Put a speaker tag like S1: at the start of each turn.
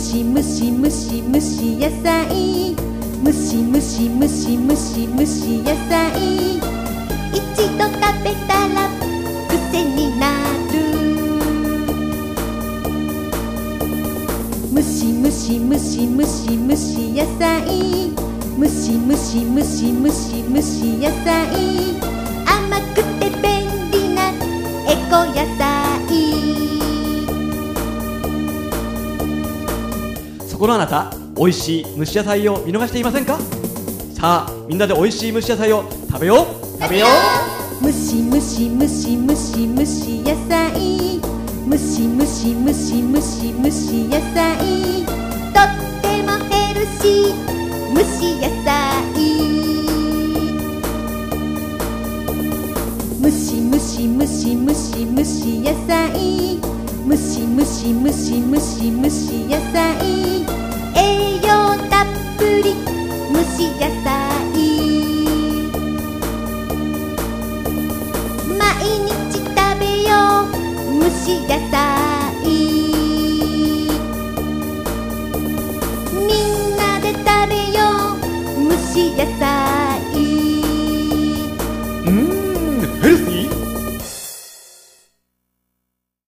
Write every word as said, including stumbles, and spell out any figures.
S1: しむしむしむし野菜、むしむしむしむしむし野菜、一度食べたら癖になる。むしむしむしむしむし野菜、むしむしむしむしむし野菜、甘くて便利なエコ野菜。
S2: そこのあなた、おいしい蒸し野菜を見逃していませんか？さあ、みんなでおいしい蒸し野菜を食べよう食べよ
S1: う。むしむしむしむしむし野菜、むしむしむしむしむし野菜、とってもヘルシー蒸し野菜。むしむしむしむしむし野菜、むしむしむしむしむし野菜、栄養たっぷり蒸し野菜。毎日食べよう蒸し野菜。みんなで食べよう蒸し野菜。